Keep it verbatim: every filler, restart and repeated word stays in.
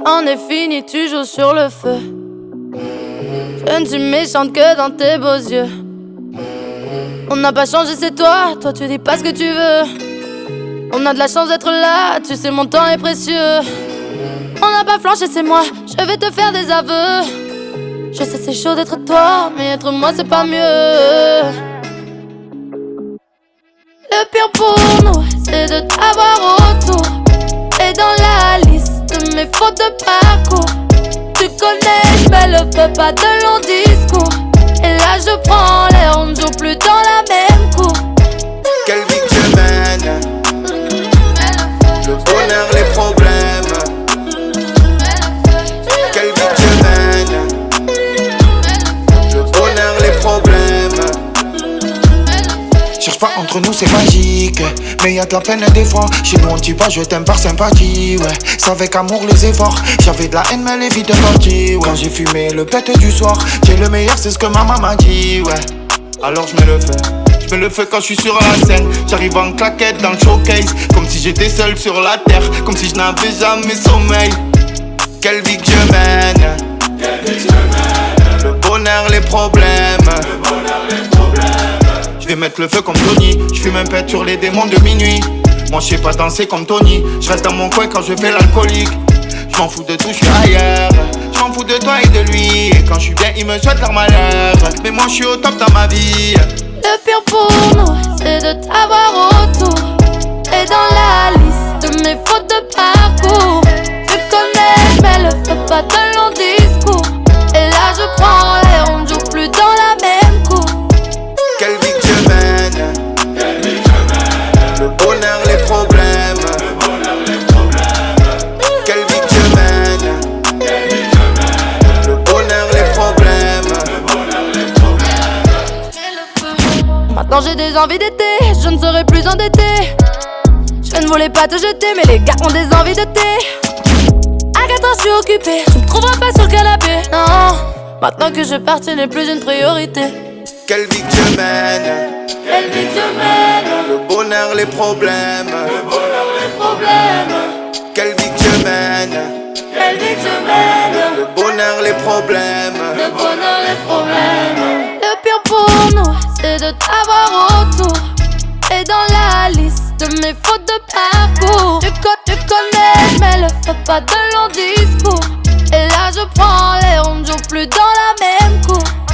en est fini, tu joues sur le feu. Je ne suis méchante que dans tes beaux yeux. On n'a pas changé, c'est toi, toi tu dis pas ce que tu veux. On a de la chance d'être là, tu sais mon temps est précieux. On n'a pas flanché, c'est moi, je vais te faire des aveux. Je sais c'est chaud d'être toi, mais être moi c'est pas mieux. Le pire pour nous, c'est de t'avoir autour. Et dans la liste de mes fautes de parcours, tu connais, je fais le feu, pas de long discours. Et là je prends l'air, on ne joue plus dans la même cour. Quelle vie que je mène, le bonheur, les problèmes. Quelle vie que je mène, le bonheur, les problèmes. Cherche pas entre nous, c'est magique, mais y'a de la peine des fois. Chez nous on dit pas je t'aime par sympathie, ouais. C'est avec amour les efforts. J'avais de la haine mais les vies de partie, ouais. Quand j'ai fumé le pète du soir, j'ai le meilleur, c'est ce que ma maman dit, ouais. Alors je mets le feu, je mets le feu quand je suis sur la scène. J'arrive en claquette dans le showcase, comme si j'étais seul sur la terre, comme si je n'avais jamais sommeil. Quelle vie que je mène, quelle vie que je mène. Le bonheur, les problèmes, le bonheur, les problèmes. Je vais mettre le feu comme Tony, je fume un pet sur les démons de minuit. Moi je sais pas danser comme Tony, je reste dans mon coin quand je fais l'alcoolique. Je m'en fous de tout, je suis ailleurs. Je m'en fous de toi et de lui, et quand je suis bien il me souhaite leur malheur. Mais moi je suis au top dans ma vie. Le pire pour nous, c'est de t'avoir autour. Et dans la liste de mes fautes de parcours, tu connais, mais le feu, pas de long discours. Et là je prends l'air, on ne joue plus dans la même cour. Quelle vie que je mène, quelle vie que je mène. Le bonheur, les problèmes, le bonheur, les problèmes. Quelle vie que je mène, quelle vie que je mène. Le bonheur, les problèmes, le bonheur, les problèmes. Maintenant j'ai des envies d'été, je ne serai plus endetté. Je ne voulais pas te jeter, mais les gars ont des envies de thé. À quatre heures je suis occupée, tu me trouveras pas sur le canapé. Non, maintenant que je pars, tu n'es plus une priorité. Quelle vie que je mène, quelle vie que je mène. Le bonheur, les problèmes, le bonheur, les problèmes. Quelle vie que je mène, quelle vie que je mène. Le bonheur, les problèmes, le bonheur, les problèmes. Le pire pour nous, c'est de t'avoir autour. Et dans la liste de mes fautes de parcours, tu, co tu connais, mais le feu, pas de long discours. Et là je prends l'air, on ne joue plus dans la même cour.